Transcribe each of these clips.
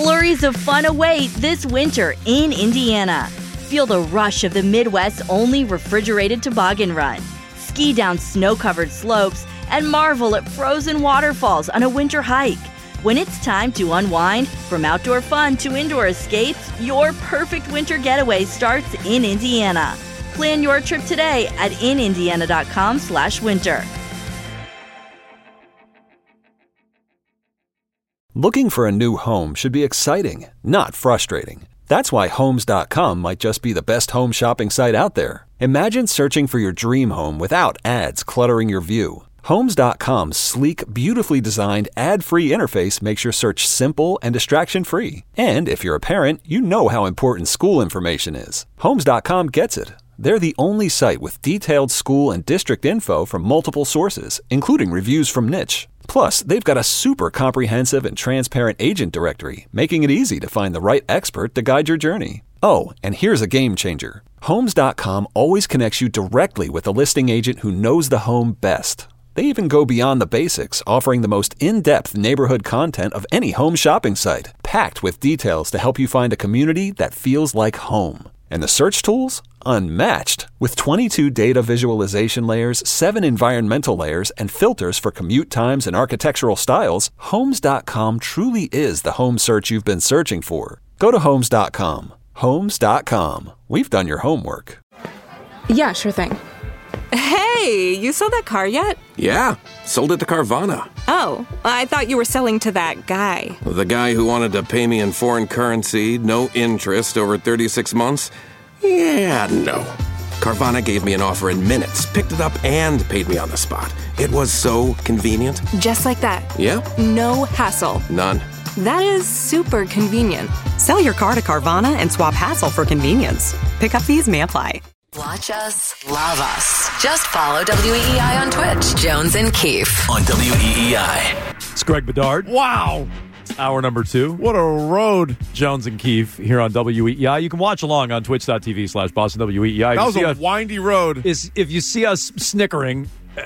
Flurries of fun await this winter in Indiana. Feel the rush of the Midwest's only refrigerated toboggan run. Ski down snow-covered slopes and marvel at frozen waterfalls on a winter hike. When it's time to unwind, from outdoor fun to indoor escapes, your perfect winter getaway starts in Indiana. Plan your trip today at inindiana.com/winter. Looking for a new home should be exciting, not frustrating. That's why Homes.com might just be the best home shopping site out there. Imagine searching for your dream home without ads cluttering your view. Homes.com's sleek, beautifully designed, ad-free interface makes your search simple and distraction-free. And if you're a parent, you know how important school information is. Homes.com gets it. They're the only site with detailed school and district info from multiple sources, including reviews from Niche. Plus, they've got a super comprehensive and transparent agent directory, making it easy to find the right expert to guide your journey. Oh, and here's a game changer. Homes.com always connects you directly with a listing agent who knows the home best. They even go beyond the basics, offering the most in-depth neighborhood content of any home shopping site, packed with details to help you find a community that feels like home. And the search tools? Unmatched. With 22 data visualization layers, 7 environmental layers, and filters for commute times and architectural styles, Homes.com truly is the home search you've been searching for. Go to Homes.com. Homes.com. We've done your homework. Yeah, sure thing. Hey, you sold that car yet? Yeah, sold it to Carvana. Oh, I thought you were selling to that guy. The guy who wanted to pay me in foreign currency, no interest, over 36 months? Yeah, no. Carvana gave me an offer in minutes, picked it up, and paid me on the spot. It was so convenient. Just like that. Yeah? No hassle. None. That is super convenient. Sell your car to Carvana and swap hassle for convenience. Pickup fees may apply. Watch us, love us. Just follow WEEI on Twitch. Jones and Keefe on WEEI. It's Greg Bedard. Wow. Hour number 2. What a road. Jones and Keefe here on WEEI. You can watch along on twitch.tv/Boston WEEI. That was a windy road. If you see us snickering,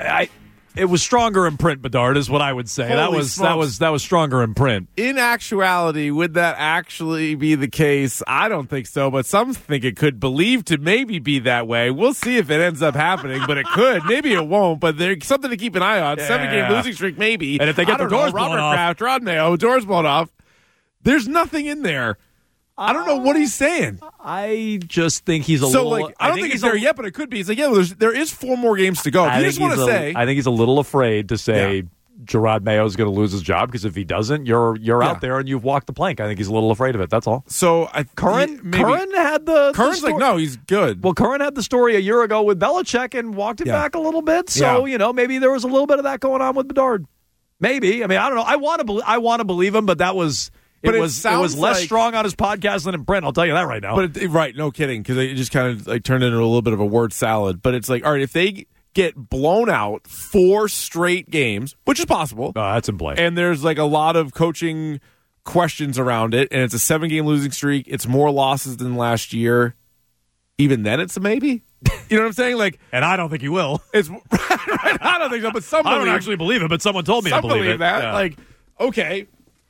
it was stronger in print, Bedard, is what I would say. That was stronger in print. In actuality, would that actually be the case? I don't think so, but some think it could believe to maybe be that way. We'll see if it ends up happening, but it could. Maybe it won't, but there's something to keep an eye on. Yeah. 7-game losing streak, maybe. And if they get the doors blown off. Kraft, Rod Mayo, doors blown off. There's nothing in there. I don't know what he's saying. I just think he's a little... I don't think he's there yet, but it could be. He's like, there is 4 more games to go. I think he's a little afraid to say Gerard Mayo is going to lose his job, because if he doesn't, you're out there and you've walked the plank. I think he's a little afraid of it. That's all. So Curran had the... Curran's like, no, he's good. Well, Curran had the story a year ago with Belichick and walked it back a little bit. So, maybe there was a little bit of that going on with Bedard. Maybe. I mean, I don't know. I want to believe him, but that was... It was less strong on his podcast than in print. I'll tell you that right now. But right, no kidding, because it just kind of turned into a little bit of a word salad. But it's like, all right, if they get blown out 4 straight games, which is possible, that's in play, and there's like a lot of coaching questions around it, and it's a 7-game losing streak, it's more losses than last year. Even then, it's a maybe. You know what I'm saying? Like, and I don't think he will. It's right, I don't think so. But some I don't actually believe it. But someone told me to believe it. That. Yeah. Like, okay.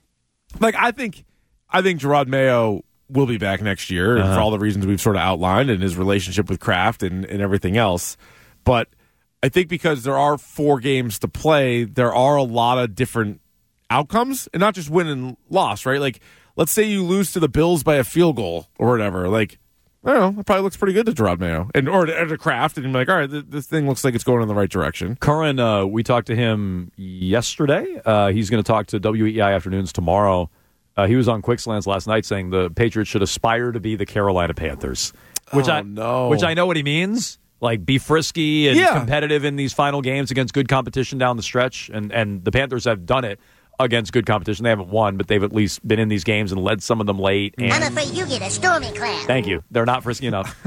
Like, I think Gerard Mayo will be back next year, and for all the reasons we've sort of outlined, and his relationship with Kraft and everything else. But I think because there are 4 games to play, there are a lot of different outcomes, and not just win and loss, right? Like, let's say you lose to the Bills by a field goal or whatever. Like, I don't know, it probably looks pretty good to Gerard Mayo or to Kraft, and you're like, all right, this thing looks like it's going in the right direction. Curran, we talked to him yesterday. He's going to talk to WEEI Afternoons tomorrow. He was on Quickslants last night saying the Patriots should aspire to be the Carolina Panthers, which I know what he means. Like, be frisky and competitive in these final games against good competition down the stretch, and the Panthers have done it against good competition. They haven't won, but they've at least been in these games and led some of them late. And I'm afraid you get a stormy cloud. Thank you. They're not frisky enough.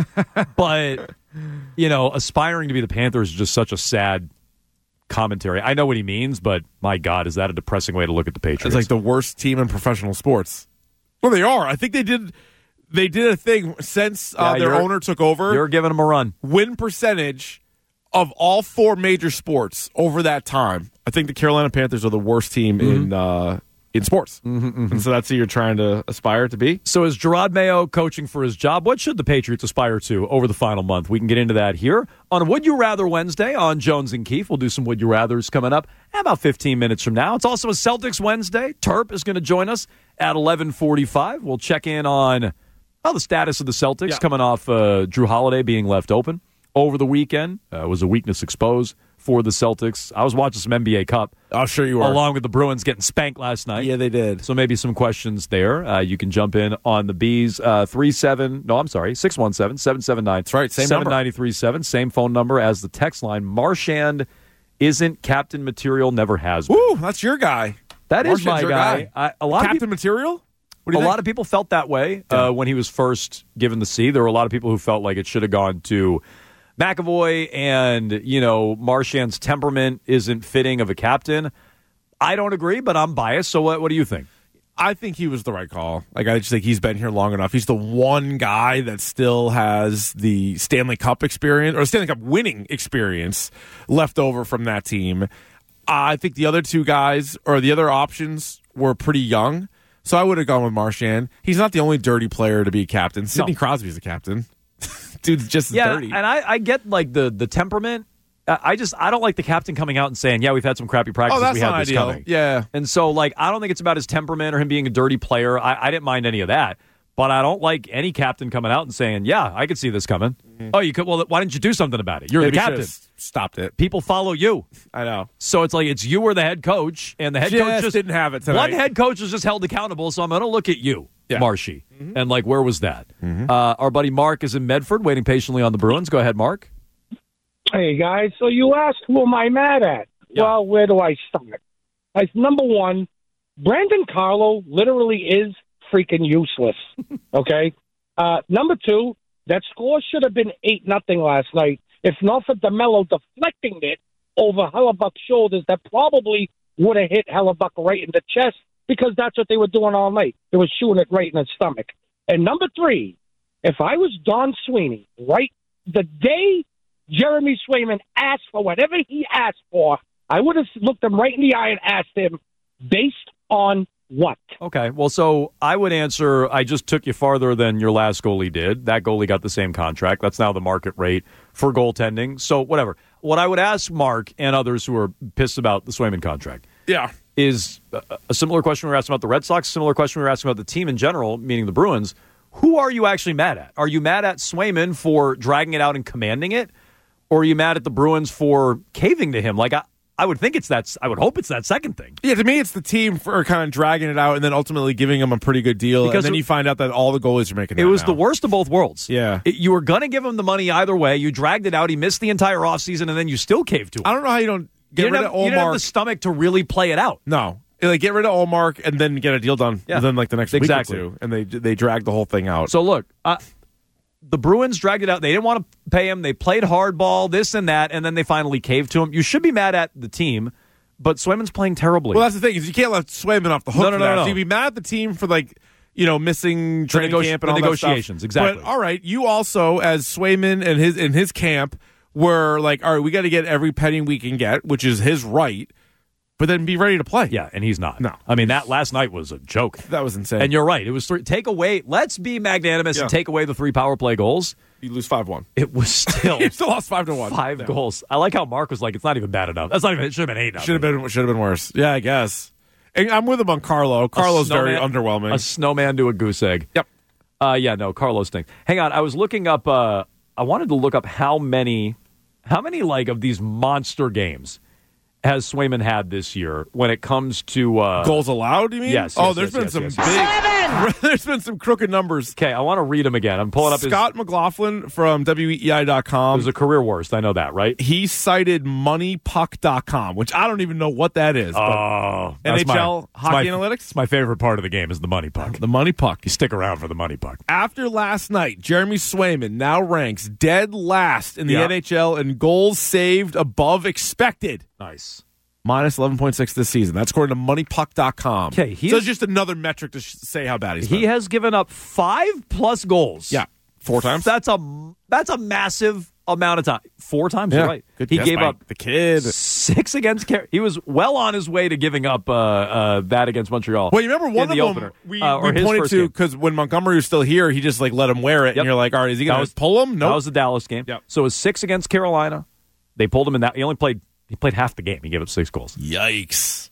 But, aspiring to be the Panthers is just such a sad commentary. I know what he means, but my God, is that a depressing way to look at the Patriots? It's like the worst team in professional sports. Well, they are. I think they did a thing since their owner took over. You're giving them a run. Win percentage of all 4 major sports over that time. I think the Carolina Panthers are the worst team in in sports. And so that's who you're trying to aspire to be. So is Gerard Mayo coaching for his job? What should the Patriots aspire to over the final month? We can get into that here on Would You Rather Wednesday on Jones and Keefe. We'll do some Would You Rathers coming up about 15 minutes from now. It's also a Celtics Wednesday. Terp is going to join us at 11:45. We'll check in on the status of the Celtics coming off Drew Holiday being left open over the weekend. Was a weakness exposed for the Celtics. I was watching some NBA Cup. I'll sure you are. Along with the Bruins getting spanked last night. Yeah, they did. So maybe some questions there. You can jump in on the Bees. 617-779. That's right, same number. 7937, same phone number as the text line. Marchand isn't captain material, never has been. Woo, that's your guy. That is my guy. Captain material? What do you think? A lot of people felt that way when he was first given the C. There were a lot of people who felt like it should have gone to McAvoy, and, Marchand's temperament isn't fitting of a captain. I don't agree, but I'm biased, so what do you think? I think he was the right call. I just think he's been here long enough. He's the one guy that still has the Stanley Cup experience, or Stanley Cup winning experience left over from that team. I think the other two guys, or the other options, were pretty young, so I would have gone with Marchand. He's not the only dirty player to be a captain. Sidney Crosby's a captain. Dude's just dirty. And I get the temperament. I don't like the captain coming out and saying, "Yeah, we've had some crappy practices. That's we had not this ideal. coming." Yeah, and so I don't think it's about his temperament or him being a dirty player. I didn't mind any of that, but I don't like any captain coming out and saying, "Yeah, I could see this coming." Mm-hmm. Oh, you could. Well, why didn't you do something about it? You're the captain. Stopped it. People follow you. I know. So it's you or the head coach, and the head coach just didn't have it tonight. One head coach is just held accountable. So I'm going to look at you. Yeah. Marshy. Mm-hmm. And where was that? Mm-hmm. Our buddy Mark is in Medford waiting patiently on the Bruins. Go ahead, Mark. Hey, guys. So you asked, who am I mad at? Yeah. Well, where do I start? Number one, Brandon Carlo literally is freaking useless. Okay? Number two, that score should have been 8-0 last night. If not for DeMello deflecting it over Hellebuck's shoulders, that probably would have hit Hellebuck right in the chest, because that's what they were doing all night. They were shooting it right in his stomach. And number three, if I was Don Sweeney, right, the day Jeremy Swayman asked for whatever he asked for, I would have looked him right in the eye and asked him, based on what? Okay, well, so I would answer, I just took you farther than your last goalie did. That goalie got the same contract. That's now the market rate for goaltending. So whatever. What I would ask Mark and others who are pissed about the Swayman contract is a similar question we were asking about the Red Sox, similar question we were asking about the team in general, meaning the Bruins. Who are you actually mad at? Are you mad at Swayman for dragging it out and commanding it? Or are you mad at the Bruins for caving to him? I would think I would hope it's that second thing. Yeah, to me, it's the team for kind of dragging it out and then ultimately giving him a pretty good deal. Because and then you find out that all the goalies are making that. It was the worst of both worlds. Yeah. You were going to give him the money either way. You dragged it out. He missed the entire offseason, and then you still caved to him. I don't know how you don't get rid of Olmark. You didn't have the stomach to really play it out. No. Get rid of Olmark and then get a deal done within the next week or two. And they dragged the whole thing out. So, look, the Bruins dragged it out. They didn't want to pay him. They played hardball, this and that, and then they finally caved to him. You should be mad at the team. But Swayman's playing terribly. Well, that's the thing, is you can't let Swayman off the hook for that. No. So you'd be mad at the team for, missing training camp and all negotiations, that stuff. Exactly. But, all right, you also, as Swayman and his camp, were like, all right, we got to get every penny we can get, which is his right, but then be ready to play. Yeah, and he's not. No. I mean, that last night was a joke. That was insane. And you're right. It was let's be magnanimous and take away the 3 power play goals. You lose 5-1. It was still... You still lost 5-1. 5 goals. I like how Mark was like, it's not even bad enough. It should have been 8-0. Should have been worse. Yeah, I guess. And I'm with him on Carlo. Carlo's very underwhelming. A snowman to a goose egg. Yep. Carlo stinks. Hang on, I was looking up... I wanted to look up how many of these monster games has Swayman had this year when it comes to goals allowed, you mean? Yes. There's been some there's been some crooked numbers. Okay, I want to read them again. I'm pulling up Scott McLaughlin from WEEI.com. It was a career worst. I know that, right? He cited moneypuck.com, which I don't even know what that is. Oh, NHL hockey analytics? It's my favorite part of the game is the money puck. The money puck. You stick around for the money puck. After last night, Jeremy Swayman now ranks dead last in the NHL in goals saved above expected. Nice. Minus 11.6 this season. That's according to moneypuck.com. Okay, so it's just another metric to say how bad he's been. He has given up 5+ goals. Yeah, 4 times. That's a massive amount of time. 4 times, you're right. Good he guess gave by up the kid. 6 against He was well on his way to giving up that against Montreal. Well, you remember one of the them opener, we or his pointed first to game. because when Montgomery was still here, he just like let him wear it, and you're like, all right, is he going to pull him? No, That was the Dallas game. Yep. So it was 6 against Carolina. They pulled him in that. He played half the game. He gave up 6 goals. Yikes.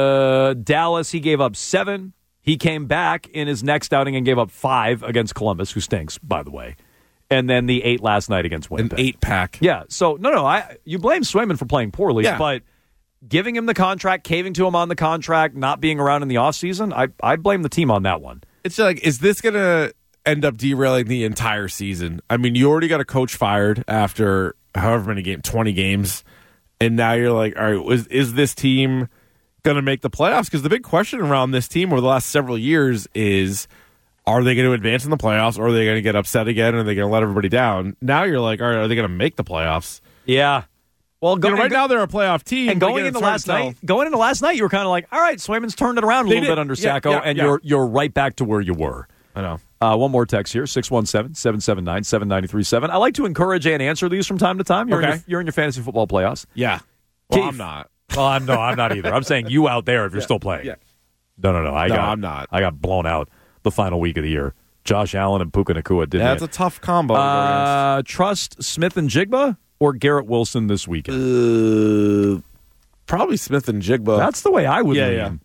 Dallas, he gave up 7. He came back in his next outing and gave up 5 against Columbus, who stinks, by the way. And then the 8 last night against Winnipeg. An 8-pack. Yeah. So, you blame Swayman for playing poorly, but giving him the contract, caving to him on the contract, not being around in the offseason, I blame the team on that one. It's like, is this going to end up derailing the entire season? I mean, you already got a coach fired after however many games, 20 games, and now you're like, all right, is this team going to make the playoffs? Because the big question around this team over the last several years is, are they going to advance in the playoffs, or are they going to get upset again, or are they going to let everybody down? Now you're like, all right, are they going to make the playoffs? Yeah. Well, right now they're a playoff team. And going into last night, you were kind of like, all right, Swayman's turned it around a little bit under Sacco, and you're right back to where you were. I know. One more text here, 617-779-7937. I like to encourage and answer these from time to time. You're in your fantasy football playoffs. Yeah. Well, Keith. I'm not. Well, I'm not either. I'm saying you out there if you're still playing. Yeah. No. I'm not. I got blown out the final week of the year. Josh Allen and Puka Nacua did that. That's a tough combo. Trust Smith and Jigba or Garrett Wilson this weekend? Probably Smith and Jigba. That's the way I would lean. Yeah.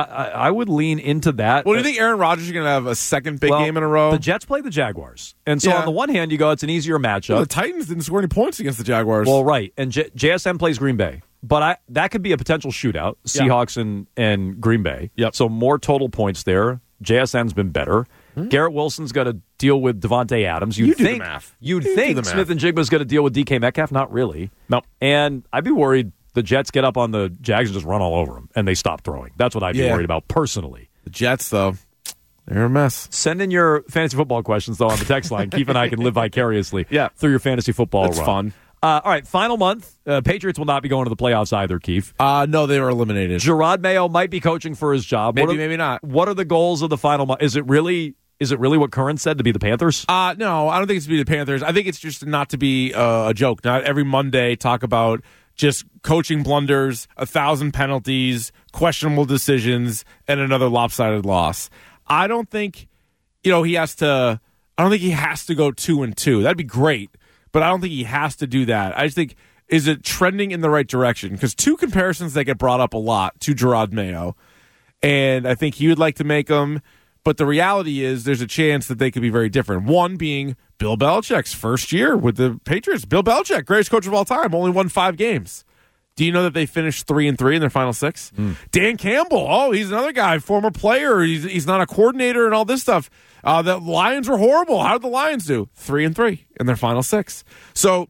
I would lean into that. Well, do you think Aaron Rodgers is going to have a second big game in a row? The Jets play the Jaguars. And so on the one hand, you go, it's an easier matchup. Well, the Titans didn't score any points against the Jaguars. Well, right. And JSN plays Green Bay. But that could be a potential shootout, Seahawks and Green Bay. Yep. So more total points there. JSN's been better. Garrett Wilson's got to deal with Devontae Adams. You'd think Smith and Jigba's going to deal with DK Metcalf. Not really. No. And I'd be worried the Jets get up on the Jags and just run all over them, and they stop throwing. That's what I'd be worried about personally. The Jets, though, they're a mess. Send in your fantasy football questions, though, on the text line. Keith and I can live vicariously through your fantasy football That's run. fun. All right, final month. Patriots will not be going to the playoffs either, Keith. No, they were eliminated. Gerard Mayo might be coaching for his job. Maybe not. What are the goals of the final month? Is it really what Curran said, to be the Panthers? No, I don't think it's to be the Panthers. I think it's just not to be a joke. Not every Monday talk about just coaching blunders, 1,000 penalties, questionable decisions, and another lopsided loss. I don't think he has to. I don't think he has to go 2-2. That'd be great, but I don't think he has to do that. I just think, is it trending in the right direction? Because 2 comparisons that get brought up a lot to Gerard Mayo, and I think he would like to make them. But the reality is there's a chance that they could be very different. One being Bill Belichick's first year with the Patriots. Bill Belichick, greatest coach of all time, only won 5 games. Do you know that they finished 3-3 in their final 6? Dan Campbell, he's another guy, former player. He's not a coordinator and all this stuff. The Lions were horrible. How did the Lions do? 3-3 in their final 6. So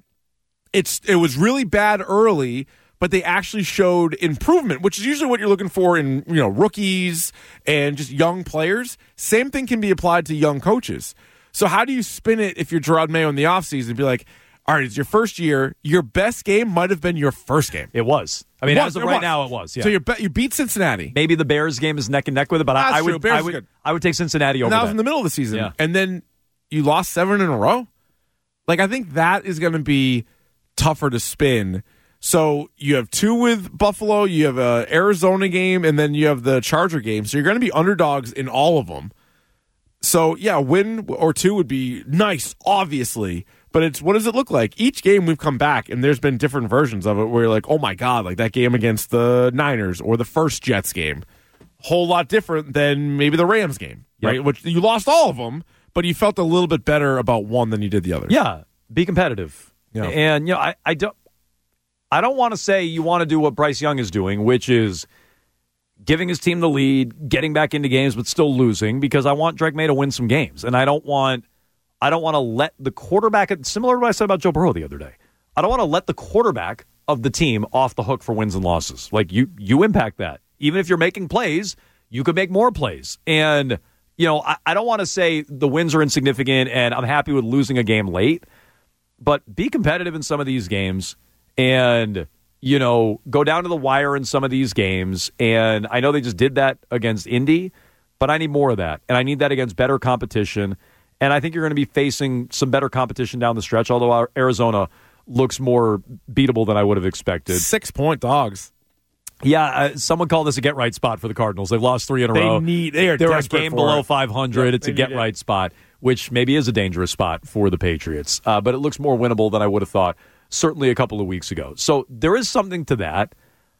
it was really bad early, but they actually showed improvement, which is usually what you're looking for in rookies and just young players. Same thing can be applied to young coaches. So how do you spin it if you're Gerard Mayo in the offseason and be like, all right, it's your first year. Your best game might have been your first game. It was. I mean, as of right now, it was. Yeah. So you beat Cincinnati. Maybe the Bears game is neck and neck with it, but I would take Cincinnati over that. That was in the middle of the season. Yeah. And then you lost 7 in a row. Like, I think that is going to be tougher to spin. So you have 2 with Buffalo, you have an Arizona game, and then you have the Charger game. So you're going to be underdogs in all of them. So, yeah, a win or 2 would be nice, obviously. But it's, what does it look like? Each game we've come back, and there's been different versions of it where you're like, oh, my God, like that game against the Niners or the first Jets game. Whole lot different than maybe the Rams game, right? Which you lost all of them, but you felt a little bit better about one than you did the other. Yeah, be competitive. Yeah. And, I don't want to say you want to do what Bryce Young is doing, which is giving his team the lead, getting back into games, but still losing, because I want Drake May to win some games. And I don't want to let the quarterback, similar to what I said about Joe Burrow the other day, I don't want to let the quarterback of the team off the hook for wins and losses. Like, you impact that. Even if you're making plays, you could make more plays. And, I don't want to say the wins are insignificant and I'm happy with losing a game late, but be competitive in some of these games and, go down to the wire in some of these games. And I know they just did that against Indy, but I need more of that. And I need that against better competition. And I think you're going to be facing some better competition down the stretch, although Arizona looks more beatable than I would have expected. 6-point dogs. Yeah, someone called this a get-right spot for the Cardinals. They've lost 3 in a row. They're a game below 500. It's a get-right spot, which maybe is a dangerous spot for the Patriots. But it looks more winnable than I would have thought, certainly a couple of weeks ago. So there is something to that.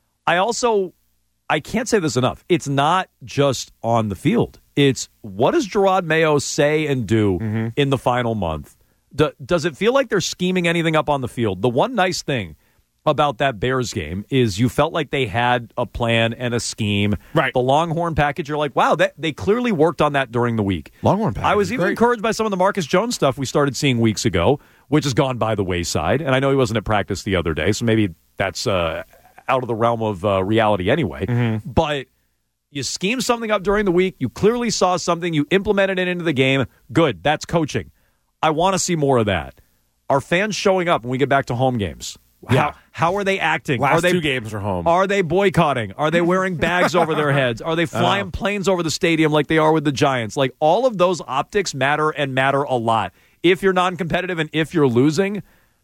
I can't say this enough. It's not just on the field. It's what does Jerod Mayo say and do in the final month? Does it feel like they're scheming anything up on the field? The one nice thing about that Bears game is you felt like they had a plan and a scheme. Right. The Longhorn package, you're like, wow, they clearly worked on that during the week. Longhorn package. I was even encouraged by some of the Marcus Jones stuff we started seeing weeks ago, which has gone by the wayside. And I know he wasn't at practice the other day, so maybe that's out of the realm of reality anyway. But you schemed something up during the week. You clearly saw something. You implemented it into the game. Good. That's coaching. I want to see more of that. Are fans showing up when we get back to home games? Yeah. How are they acting? Last 2 games are home. Are they boycotting? Are they wearing bags over their heads? Are they flying planes over the stadium like they are with the Giants? Like, all of those optics matter and matter a lot. If you're non-competitive and if you're losing,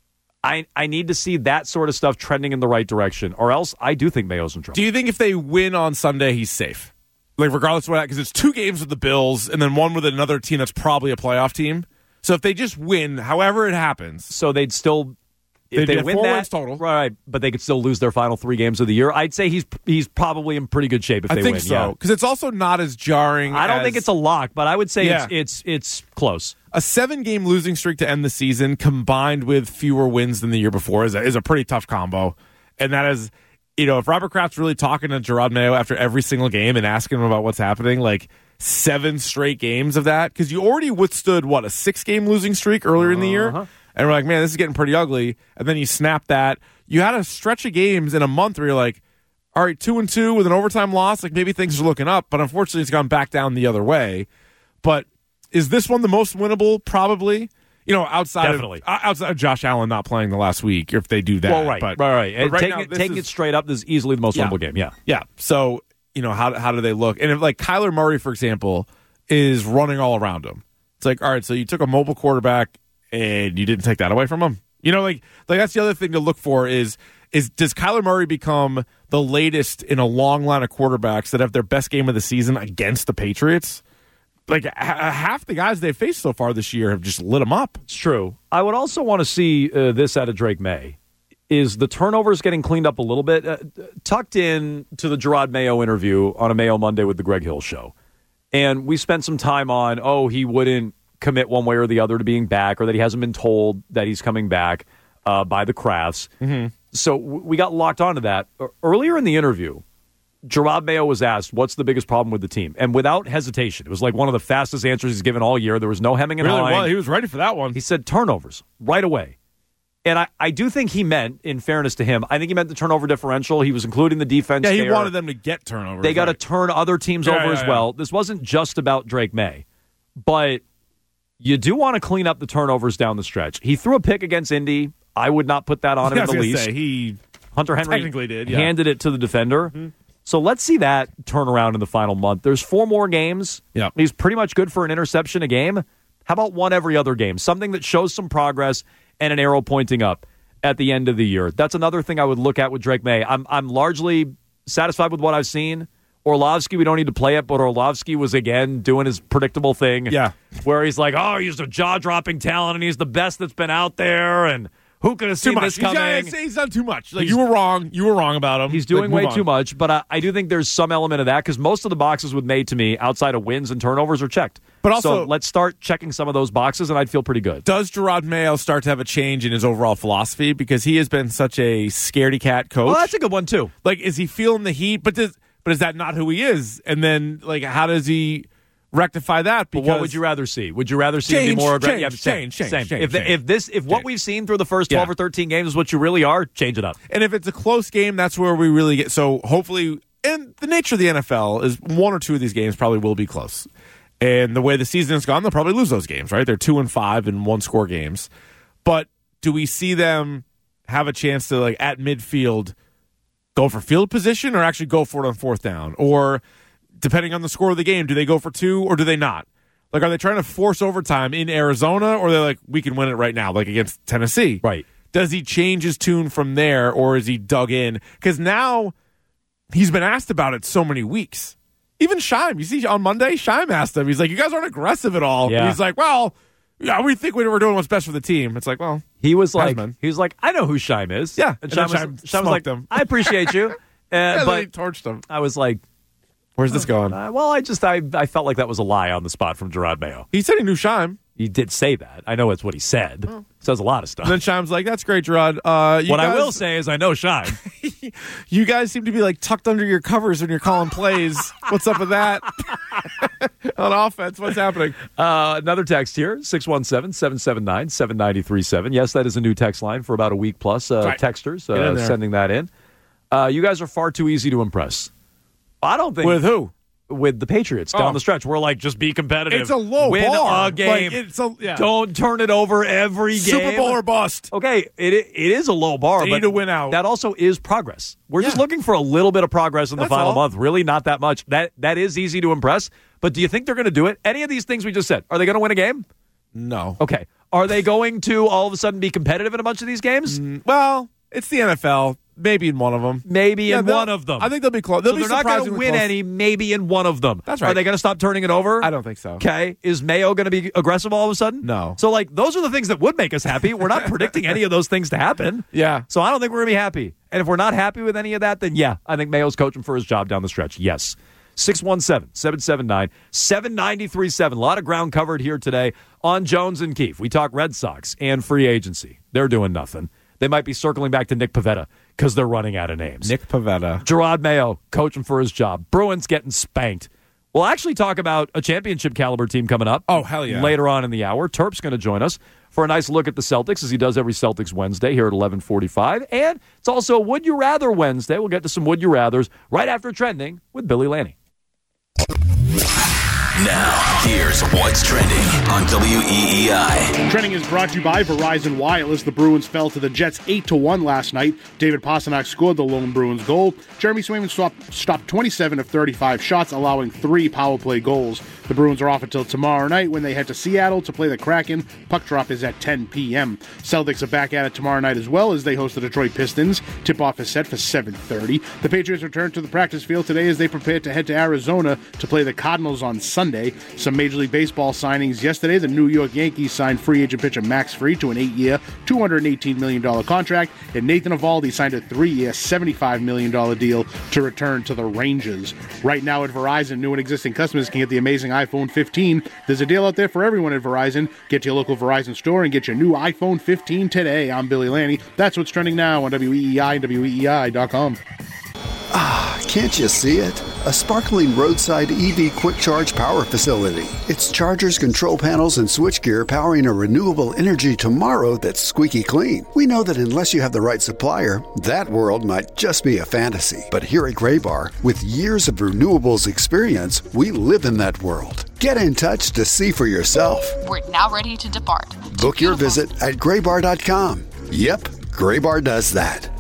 I need to see that sort of stuff trending in the right direction, or else I do think Mayo's in trouble. Do you think if they win on Sunday, he's safe? Like, regardless of what, because it's 2 games with the Bills and then one with another team that's probably a playoff team. So if they just win, however it happens. So they'd still, if they win 4 that, wins total. Right, but they could still lose their final 3 games of the year. I'd say he's probably in pretty good shape if they win. I think so, because it's also not as jarring. I don't think it's a lock, but I would say it's close. A 7-game losing streak to end the season combined with fewer wins than the year before is a pretty tough combo. And that is, if Robert Kraft's really talking to Jerod Mayo after every single game and asking him about what's happening, like 7 straight games of that, because you already withstood, a 6-game losing streak earlier in the year? And we're like, man, this is getting pretty ugly. And then you snap that. You had a stretch of games in a month where you're like, all right, 2-2 with an overtime loss, like maybe things are looking up, but unfortunately it's gone back down the other way. But is this one the most winnable? Probably. Outside of Josh Allen not playing the last week, if they do that. Well, right. And right taking it straight up, this is easily the most winnable game. Yeah. Yeah. So, how do they look? And if, like, Kyler Murray, for example, is running all around him, it's like, all right, so you took a mobile quarterback and you didn't take that away from him. Like that's the other thing to look for is does Kyler Murray become the latest in a long line of quarterbacks that have their best game of the season against the Patriots? Like, half the guys they've faced so far this year have just lit them up. It's true. I would also want to see this out of Drake May. Is the turnovers getting cleaned up a little bit? Tucked in to the Jerod Mayo interview on a Mayo Monday with the Greg Hill Show. And we spent some time on, he wouldn't commit one way or the other to being back, or that he hasn't been told that he's coming back by the Crafts. So we got locked onto that. Earlier in the interview, Jerod Mayo was asked, what's the biggest problem with the team? And without hesitation, it was like one of the fastest answers he's given all year. There was no hemming and hawing. Well, he was ready for that one. He said turnovers right away. And I do think he meant, in fairness to him, I think he meant the turnover differential. He was including the defense. Yeah, he wanted them to get turnovers. They got to turn other teams over as well. This wasn't just about Drake May. But you do want to clean up the turnovers down the stretch. He threw a pick against Indy. I would not put that on him in the least. Hunter Henry technically did, handed it to the defender. So let's see that turn around in the final month. There's 4 more games. Yep. He's pretty much good for an interception a game. How about one every other game? Something that shows some progress and an arrow pointing up at the end of the year. That's another thing I would look at with Drake May. I'm largely satisfied with what I've seen. Orlovsky, we don't need to play it, but Orlovsky was, again, doing his predictable thing. Yeah. Where he's like, he's a jaw-dropping talent, and he's the best that's been out there, and who could have seen this coming? He's done too much. Like, you were wrong. You were wrong about him. He's doing way too much, but I do think there's some element of that because most of the boxes with May, to me, outside of wins and turnovers, are checked. But also, so let's start checking some of those boxes, and I'd feel pretty good. Does Jerod Mayo start to have a change in his overall philosophy? Because he has been such a scaredy cat coach. Well, that's a good one, too. Like, is he feeling the heat? But is that not who he is? And then, like, how does he rectify that? Because what would you rather see? Would you rather see him be more aggressive? Change. If what we've seen through the first 12 or 13 games is what you really are, change it up. And if it's a close game, that's where we really get. So hopefully, and the nature of the NFL is 1 or 2 of these games probably will be close. And the way the season has gone, they'll probably lose those games, right? They're 2-5 in 1-score games. But do we see them have a chance to, like, at midfield, go for field position or actually go for it on 4th down? Or depending on the score of the game, do they go for 2 or do they not? Like, are they trying to force overtime in Arizona, or are they like, we can win it right now, like against Tennessee? Right. Does he change his tune from there, or is he dug in? Because now he's been asked about it so many weeks. Even Scheim, you see on Monday, Scheim asked him. He's like, you guys aren't aggressive at all. Yeah. And he's like, well, yeah, we think we're doing what's best for the team. It's like, well, he was like, Heisman. I know who Scheim is. Yeah. And Scheim was like, him. I appreciate you. But but he torched him. I was like, where's this going? I felt like that was a lie on the spot from Gerard Mayo. He said he knew Scheim. He did say that. I know it's what he said. Oh. Says a lot of stuff. And then Scheim's like, that's great, Gerard. I will say is I know Scheim. You guys seem to be like tucked under your covers when you're calling plays. What's up with that? On offense, what's happening? Another text here, 617-779-7937. Yes, that is a new text line for about a week plus. Right. Texters in sending that in. You guys are far too easy to impress. I don't think. With who? With the Patriots down the stretch. We're like, just be competitive. It's a low Win bar. a game. Like, Don't turn it over every game. Super Bowl or bust. Okay, it is a low bar. They need to win out. That also is progress. We're just looking for a little bit of progress in the final month. Really not that much. That is easy to impress. But do you think they're going to do it? Any of these things we just said, are they going to win a game? No. Okay. Are they going to all of a sudden be competitive in a bunch of these games? Well, it's the NFL. Maybe in one of them. Maybe in one of them. I think they'll be close. So they're not going to win any, maybe in one of them. That's right. Are they going to stop turning it over? I don't think so. Okay. Is Mayo going to be aggressive all of a sudden? No. So, those are the things that would make us happy. We're not predicting any of those things to happen. Yeah. So I don't think we're going to be happy. And if we're not happy with any of that, then yeah, I think Mayo's coaching for his job down the stretch. Yes. 617-779-7937. A lot of ground covered here today on Jones and Keefe. We talk Red Sox and free agency. They're doing nothing. They might be circling back to Nick Pivetta because they're running out of names. Nick Pivetta. Gerard Mayo coaching for his job. Bruins getting spanked. We'll actually talk about a championship caliber team coming up. Oh, hell yeah. Later on in the hour. Terp's going to join us for a nice look at the Celtics, as he does every Celtics Wednesday here at 11:45. And it's also Would You Rather Wednesday. We'll get to some Would You Rathers right after Trending with Billy Lanny. Now, here's what's trending on WEEI. Trending is brought to you by Verizon Wireless. The Bruins fell to the Jets 8-1 last night. David Pastrnak scored the lone Bruins goal. Jeremy Swayman stopped 27 of 35 shots, allowing 3 power play goals. The Bruins are off until tomorrow night when they head to Seattle to play the Kraken. Puck drop is at 10 p.m. Celtics are back at it tomorrow night as well as they host the Detroit Pistons. Tip-off is set for 7:30. The Patriots return to the practice field today as they prepare to head to Arizona to play the Cardinals on Sunday. Some Major League Baseball signings yesterday. The New York Yankees signed free agent pitcher Max Fried to an 8-year, $218 million contract, and Nathan Eovaldi signed a 3-year, $75 million deal to return to the Rangers. Right now at Verizon, new and existing customers can get the amazing iPhone 15. There's a deal out there for everyone at Verizon. Get to your local Verizon store and get your new iPhone 15 today. I'm Billy Lanny. That's what's trending now on WEEI and WEEI.com. Can't you see it? A sparkling roadside EV quick charge power facility. It's chargers, control panels, and switchgear powering a renewable energy tomorrow that's squeaky clean. We know that unless you have the right supplier, that world might just be a fantasy. But here at Graybar, with years of renewables experience, we live in that world. Get in touch to see for yourself. We're now ready to depart. Book your visit at graybar.com. Yep, Graybar does that.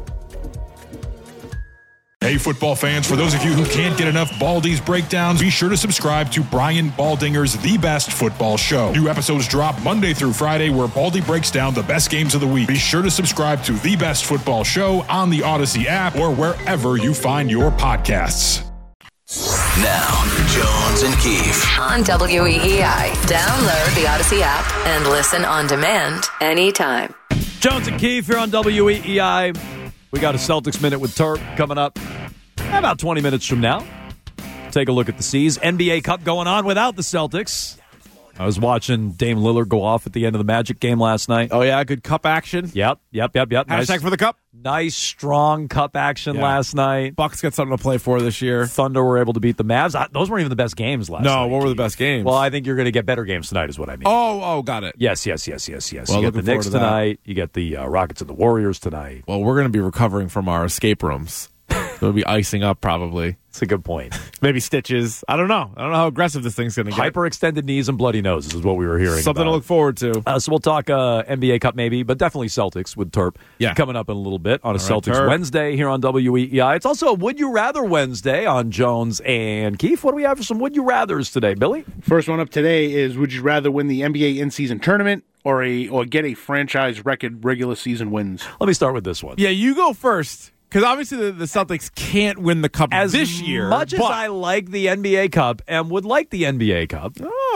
Hey, football fans, for those of you who can't get enough Baldy's breakdowns, be sure to subscribe to Brian Baldinger's The Best Football Show. New episodes drop Monday through Friday where Baldy breaks down the best games of the week. Be sure to subscribe to The Best Football Show on the Odyssey app or wherever you find your podcasts. Now, Jones and Keefe on WEEI. Download the Odyssey app and listen on demand anytime. Jones and Keefe here on WEEI. We got a Celtics Minute with Terp coming up about 20 minutes from now. Take a look at the C's. NBA Cup going on without the Celtics. I was watching Dame Lillard go off at the end of the Magic game last night. Oh, yeah, good cup action. Yep. Hashtag for the cup. Nice, strong cup action last night. Bucks got something to play for this year. Thunder were able to beat the Mavs. Those weren't even the best games last night. No, what were the best games? Well, I think you're going to get better games tonight is what I mean. Oh, got it. Yes. Well, you get the Knicks tonight. You get the Rockets and the Warriors tonight. Well, we're going to be recovering from our escape rooms. It'll be icing up probably. That's a good point. Maybe stitches. I don't know. I don't know how aggressive this thing's going to get. Hyperextended knees and bloody noses is what we were hearing. Something about. to look forward to. So we'll talk NBA Cup maybe, but definitely Celtics with Terp coming up in a little bit on a Celtics Terp. Wednesday here on WEEI. It's also a Would You Rather Wednesday on Jones and Keefe. What do we have for some Would You Rathers today, Billy? First one up today is: would you rather win the NBA in-season tournament or get a franchise record regular season wins? Let me start with this one. Yeah, you go first. Because obviously the Celtics can't win the Cup this year. As much as I like the NBA Cup and would like the NBA Cup.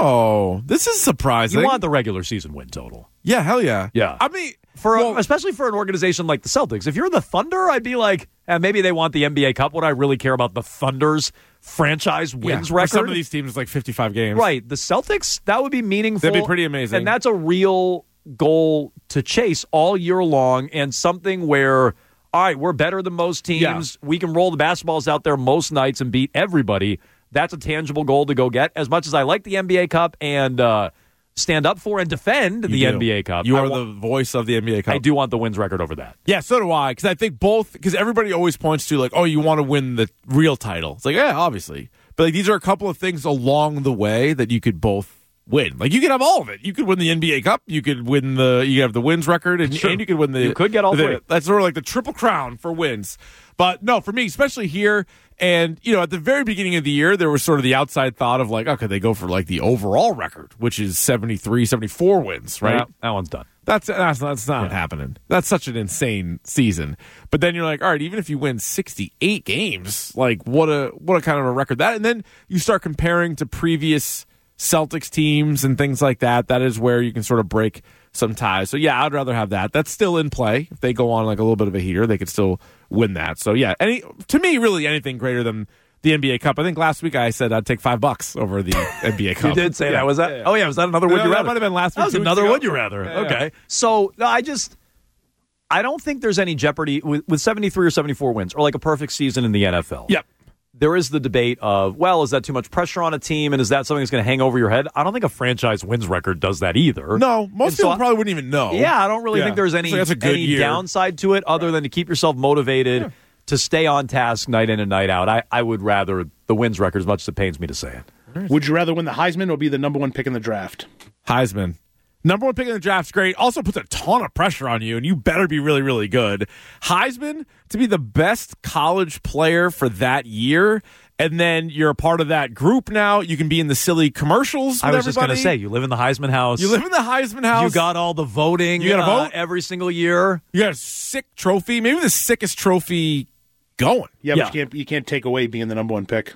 Oh, this is surprising. You want the regular season win total. Yeah, hell yeah. Yeah. I mean, especially for an organization like the Celtics. If you're the Thunder, I'd be like, maybe they want the NBA Cup. Would I really care about the Thunder's franchise wins record? For some of these teams, it's like 55 games. Right. The Celtics, that would be meaningful. That'd be pretty amazing. And that's a real goal to chase all year long, and something where, all right, we're better than most teams. Yeah. We can roll the basketballs out there most nights and beat everybody. That's a tangible goal to go get. As much as I like the NBA Cup and stand up for and defend the NBA Cup. You are the voice of the NBA Cup. I do want the wins record over that. Yeah, so do I. Because I think because everybody always points to, like, oh, you want to win the real title. It's like, yeah, obviously. But like, these are a couple of things along the way that you could both win. Like, you could have all of it. You could win the NBA Cup. You could win you have the wins record, and you could win the. You could get all three. That's sort of like the triple crown for wins. But no, for me, especially here, and at the very beginning of the year, there was sort of the outside thought of like, okay, they go for like the overall record, which is 73, 74 wins, right? Yeah, that one's done. That's not happening. That's such an insane season. But then you're like, all right, even if you win 68 games, like what a kind of a record that, and then you start comparing to previous Celtics teams and things like that. That is where you can sort of break some ties. So yeah, I'd rather have that. That's still in play. If they go on like a little bit of a heater, they could still win that. So yeah, to me, really anything greater than the NBA Cup. I think last week I said I'd take $5 over the NBA Cup. You did say that. Was that? Yeah. Oh yeah, was that another Would You Rather? That might have been last week. That was another Would You Rather. Yeah, okay. So I don't think there's any jeopardy with 73 or 74 wins or like a perfect season in the NFL. Yep. There is the debate of, well, is that too much pressure on a team, and is that something that's going to hang over your head? I don't think a franchise wins record does that either. No, most people probably wouldn't even know. Yeah, I don't really think there's any downside to it other than to keep yourself motivated to stay on task night in and night out. I would rather the wins record, as much as it pains me to say it. Would you rather win the Heisman or be the number one pick in the draft? Heisman. Number one pick in the draft's great. Also puts a ton of pressure on you, and you better be really, really good. Heisman, to be the best college player for that year, and then you're a part of that group now. You can be in the silly commercials with I was everybody. just going to say, you live in the Heisman house. You live in the Heisman house. You got all the voting. You got to vote every single year. You got a sick trophy. Maybe the sickest trophy going. Yeah, but you can't take away being the number one pick.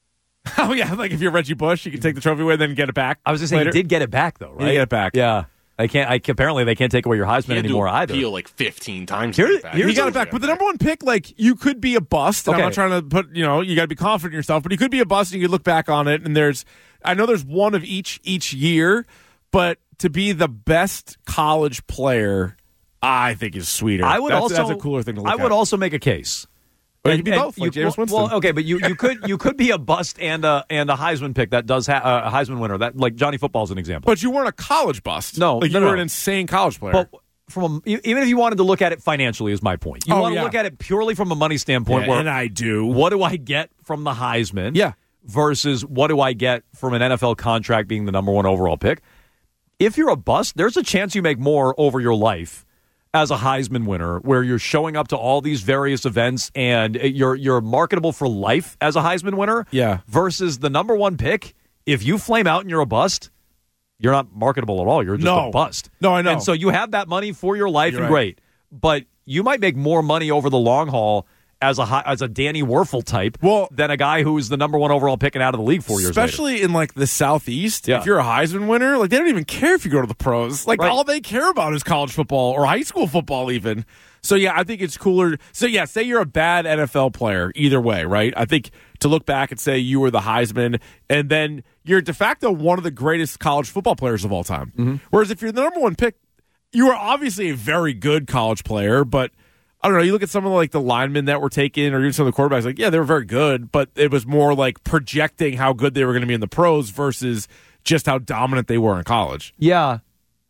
Oh, yeah, like if you're Reggie Bush, you can take the trophy away and then get it back. I was going to say, you did get it back, though, right? You get it back. Yeah. Apparently, they can't take away your Heisman anymore either. Appeal like 15 times. You got it back. But the number one pick, like, you could be a bust. Okay. I'm not trying to put, you got to be confident in yourself, but you could be a bust and you could look back on it. And I know there's one of each year, but to be the best college player, I think is sweeter. That's a cooler thing to look at. I would also make a case. But you could be both, like James Winston. Well, okay, but you could be a bust and a Heisman pick that does have a Heisman winner. That, like, Johnny Football's an example. But you weren't a college bust. No, like you were an insane college player. But even if you wanted to look at it financially, is my point. You want to look at it purely from a money standpoint. Yeah, and I do. What do I get from the Heisman? Yeah. Versus what do I get from an NFL contract being the number one overall pick? If you're a bust, there's a chance you make more over your life as a Heisman winner, where you're showing up to all these various events and you're marketable for life as a Heisman winner. Yeah. Versus the number one pick, if you flame out and you're a bust, you're not marketable at all. You're just a bust. No, I know. And so you have that money for your life, and great. But you might make more money over the long haul as a Danny Werfel type than a guy who's the number one overall pick and out of the league 4 years later. Especially in like the Southeast, if you're a Heisman winner, like they don't even care if you go to the pros. Like all they care about is college football or high school football even. So yeah, I think it's cooler. So yeah, say you're a bad NFL player, either way, right? I think to look back and say you were the Heisman, and then you're de facto one of the greatest college football players of all time. Mm-hmm. Whereas if you're the number one pick, you are obviously a very good college player, but I don't know, you look at some of like the linemen that were taken or even some of the quarterbacks, like, yeah, they were very good, but it was more like projecting how good they were going to be in the pros versus just how dominant they were in college. Yeah.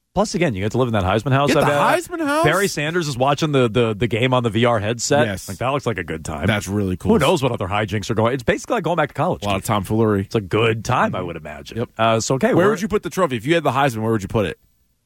Plus, again, you get to live in that Heisman house. Get the Heisman house? Barry Sanders is watching the game on the VR headset. Yes. Like, that looks like a good time. That's really cool. Who knows what other hijinks are going? It's basically like going back to college. A lot of tomfoolery. It's a good time, I would imagine. Yep. Okay. Where would you put the trophy? If you had the Heisman, where would you put it?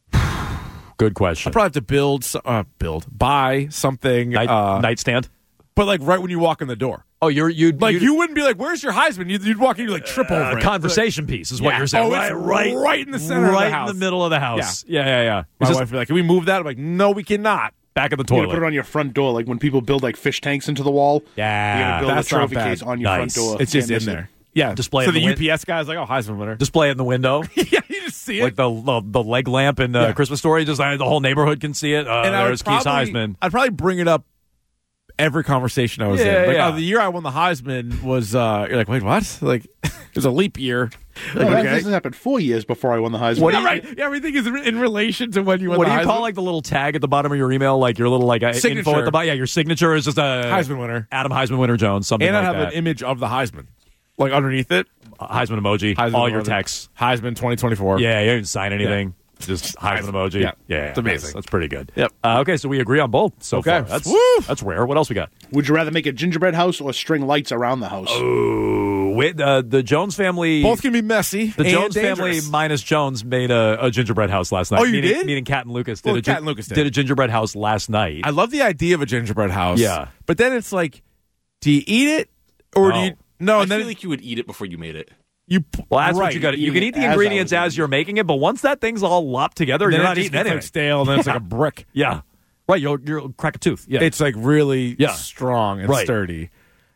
Good question. I'd probably have to buy something. Nightstand? But like right when you walk in the door. Oh, you wouldn't be like, "Where's your Heisman?" You'd walk in, you like trip over it. Conversation piece is what you're saying. Right in the center of the house. Right in the middle of the house. Yeah. My wife would be like, "Can we move that?" I'm like, "No, we cannot." Back in the You toilet. put it on your front door, like when people build like fish tanks into the wall. Yeah, you're gonna build that's a trophy not bad. case on your front door. It's just Can't in miss there. it. Yeah, Display so in the the UPS guy's like, "Oh, Heisman winner." Display in the window. Yeah, you just see it. Like the leg lamp in Christmas Story. Just the whole neighborhood can see it. And there's Keith Heisman. I'd probably bring it up every conversation I was in. Like, the year I won the Heisman was, you're like, wait, what? Like, it was a leap year. Like, this has happened 4 years before I won the Heisman. Yeah, everything is in relation to when you won the Heisman. What do you call like the little tag at the bottom of your email? Like your little signature info at the bottom? Yeah, your signature is just a Heisman winner. Adam Heisman winner Jones, something and like I have that. an image of the Heisman. Like underneath it. Heisman emoji. Heisman all your emoji. texts. Heisman 2024. Yeah, you didn't sign anything. Just Heisman emoji. Yeah, it's amazing. That's pretty good. Yep. Okay, so we agree on both so far. That's rare. What else we got? Would you rather make a gingerbread house or string lights around the house? Oh, the Jones family. Both can be messy. The Jones family minus Jones made a gingerbread house last night. Oh, you did? Meaning Cat and Lucas Cat and Lucas did a gingerbread house last night. I love the idea of a gingerbread house. Yeah. But then it's like, do you eat it or do you? No, I feel like you would eat it before you made it. Well, that's what you got. You can eat the ingredients as you're making it, but once that thing's all lopped together, then you're not it just eating gets anything. like stale, and then it's like a brick. Yeah, right. You'll crack a tooth. Yeah, It's like really strong and sturdy.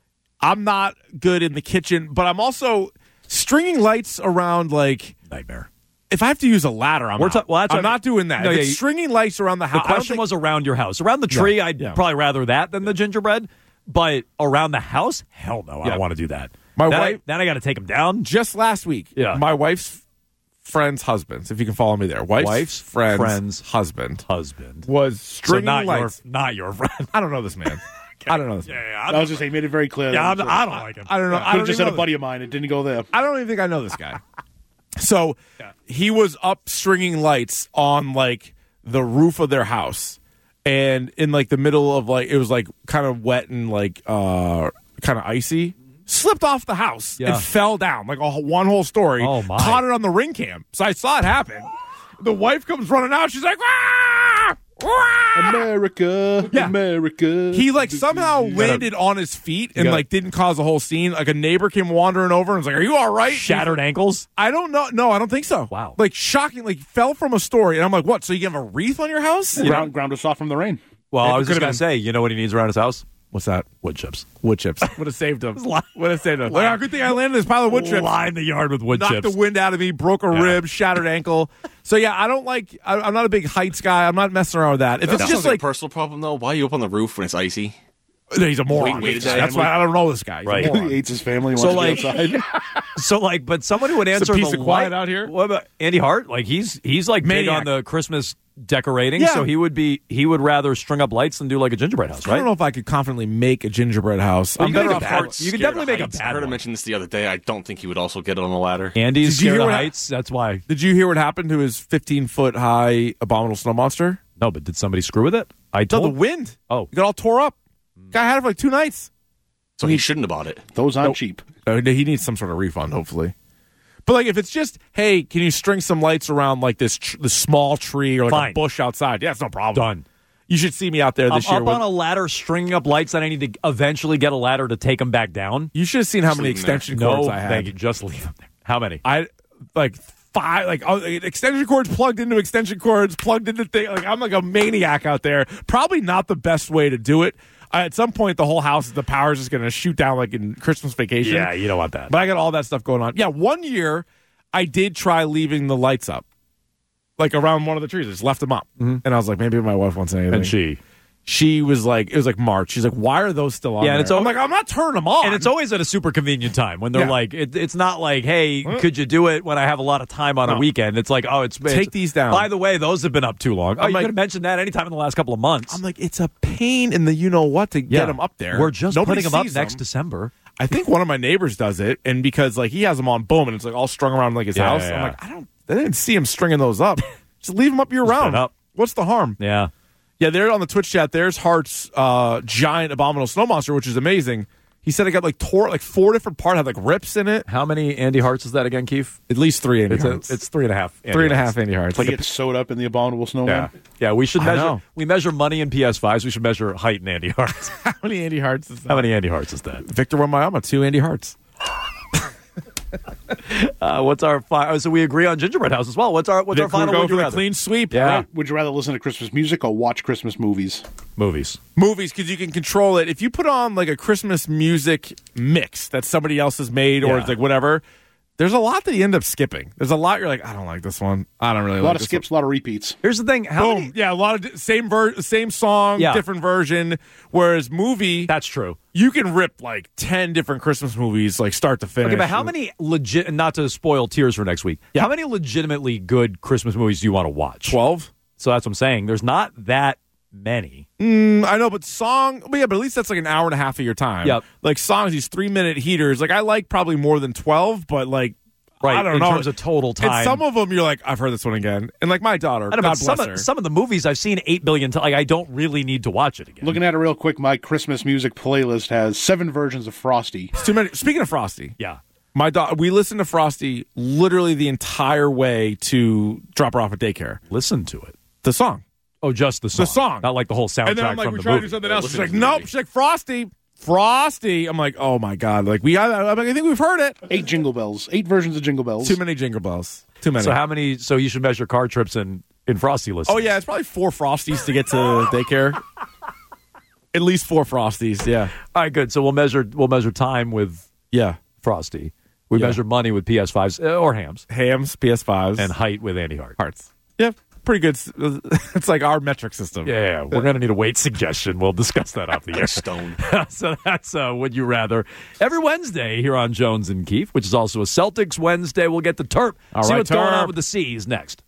I'm not good in the kitchen, but I'm also stringing lights around like nightmare. If I have to use a ladder, I'm not doing that. No, if it's stringing lights around the house. The question was around your house. Around the tree, I'd probably rather that than the gingerbread. But around the house, hell no, I don't want to do that. My wife. Then I got to take them down. Just last week, my wife's friend's husband, if you can follow me there. Wife's friend's husband was stringing lights. Not your friend. I don't know this man. I don't know this man. I was just saying, made it very clear. Yeah, I don't like him. I don't know. I just said a buddy of mine. It didn't go there. I don't even think I know this guy. So he was up stringing lights on like the roof of their house, and in like the middle of like it was like kind of wet and like kind of icy. Slipped off the house and fell down like one whole story. Oh my! Caught it on the ring cam, so I saw it happen. The wife comes running out. She's like, "Ah! Ah!" America, America. He like somehow landed on his feet and like didn't cause a whole scene. Like a neighbor came wandering over and was like, "Are you all right?" Shattered ankles? I don't know. No, I don't think so. Wow. Like shocking. Like fell from a story, and I'm like, "What? So you have a wreath on your house?" Ground was soft from the rain. Well, I was just going to say, you know what he needs around his house? What's that? Wood chips. Would have saved him. Would have saved him. Like, good thing I landed this pile of wood chips. Line the yard with wood Knocked chips. the wind out of me, broke a rib, shattered ankle. So yeah, I don't like. I'm not a big heights guy. I'm not messing around with that. If it's just like a personal problem though, why are you up on the roof when it's icy? He's a moron. That's why I don't know this guy. Right. He hates his family. Wants to be outside. But somebody would answer piece the of quiet light out here. What about Andy Hart? Like he's like big Maniac. on the Christmas decorating, so he would rather string up lights than do like a gingerbread house, right? I don't know if I could confidently make a gingerbread house. I'm better off. You could definitely make a I bad heard him one. mention this the other day. I don't think he would also get it on the ladder. Andy's Did you scared hear of what heights. That's why. Did you hear what happened to his 15-foot high abominable snow monster? No, but did somebody screw with it? No, the wind. Oh, it got all tore up. Guy had it for like 2 nights. So he shouldn't have bought it. Those aren't cheap. He needs some sort of refund, hopefully. But like, if it's just, hey, can you string some lights around like this small tree or like a bush outside? Yeah, it's no problem. Done. You should see me out there this year. I'm up on a ladder, stringing up lights, and I need to eventually get a ladder to take them back down. You should have seen how many extension cords I had. Thank you. Just leave them there. How many? I like 5, like extension cords plugged into extension cords, plugged into things. Like I'm like a maniac out there. Probably not the best way to do it. At some point, the whole house, the power is just going to shoot down like in Christmas Vacation. Yeah, you don't want that. But I got all that stuff going on. Yeah, 1 year I did try leaving the lights up, like around one of the trees. I just left them up, and I was like, maybe my wife wants anything. And she was like, it was like March. She's like, why are those still on? Yeah, and there? I'm like, I'm not turning them on. And it's always at a super convenient time when they're like, it's not like, hey, could you do it when I have a lot of time on a weekend? It's like, oh, take these down. By the way, those have been up too long. I'm you like, could have mentioned that anytime in the last couple of months. I'm like, it's a pain in the you-know-what to get them up there. We're just Nobody putting them up sees next December. I think one of my neighbors does it, and because like he has them on, boom, and it's like all strung around like his house. Yeah. I'm like, I didn't see him stringing those up. Just leave them up year round. Up. What's the harm? Yeah. Yeah, they're on the Twitch chat. There's Hart's giant abominable snow monster, which is amazing. He said it got tore 4 different parts, had rips in it. How many Andy Harts is that again, Keith? At least 3 Andy Harts. It's 3.5. 3.5 Andy Harts. Like it's sewed up in the abominable snowman. Yeah. We should measure. We measure money in PS5s. We should measure height in Andy Harts. How many Andy Harts is that? How many Andy Harts is that? Victor Wembanyama, 2 Andy Harts. What's our so we agree on Gingerbread House as well. What's our final? Go for the clean sweep. Yeah. Right? Would you rather listen to Christmas music or watch Christmas movies? Movies, because you can control it. If you put on a Christmas music mix that somebody else has made, or it's whatever, there's a lot that you end up skipping. There's a lot you're I don't like this one. I don't really like this. A lot of skips, a lot of repeats. Here's the thing. Boom. Yeah, a lot of same song, different version. Whereas movie, that's true. You can rip 10 different Christmas movies, start to finish. Okay, but how many legit? Not to spoil Tears for next week. Yeah. How many legitimately good Christmas movies do you want to watch? 12. So that's what I'm saying. There's not that many. I know, but but at least that's an hour and a half of your time. Yep. Songs, these 3-minute heaters. I like probably more than 12, but right, I don't know. In terms of total time. And some of them you're I've heard this one again. And my daughter, God bless her. Some of the movies I've seen 8 billion times. I don't really need to watch it again. Looking at it real quick, my Christmas music playlist has 7 versions of Frosty. It's too many. Speaking of Frosty. Yeah. My daughter, we listened to Frosty literally the entire way to drop her off at daycare. Listen to it. The song. Oh, just the song. The song. Not the whole soundtrack and then I'm from we're the trying movie. to do something else. She's nope. She's Frosty. I'm oh my God. I think we've heard it. 8 Jingle Bells. 8 versions of Jingle Bells. Too many Jingle Bells. Too many. So how many? So you should measure car trips in Frosty list. Oh yeah, it's probably 4 Frosties to get to daycare. At least 4 Frosties. Yeah. All right, good. So we'll measure time with Frosty. We measure money with PS5s or hams. Hams, PS5s, and height with Andy Harts. Yeah. Pretty good. It's our metric system. Yeah. We're going to need a weight suggestion. We'll discuss that off the air. Stone. So that's Would You Rather. Every Wednesday here on Jones and Keefe, which is also a Celtics Wednesday. We'll get the Terp. All See right, what's going on with the C's next.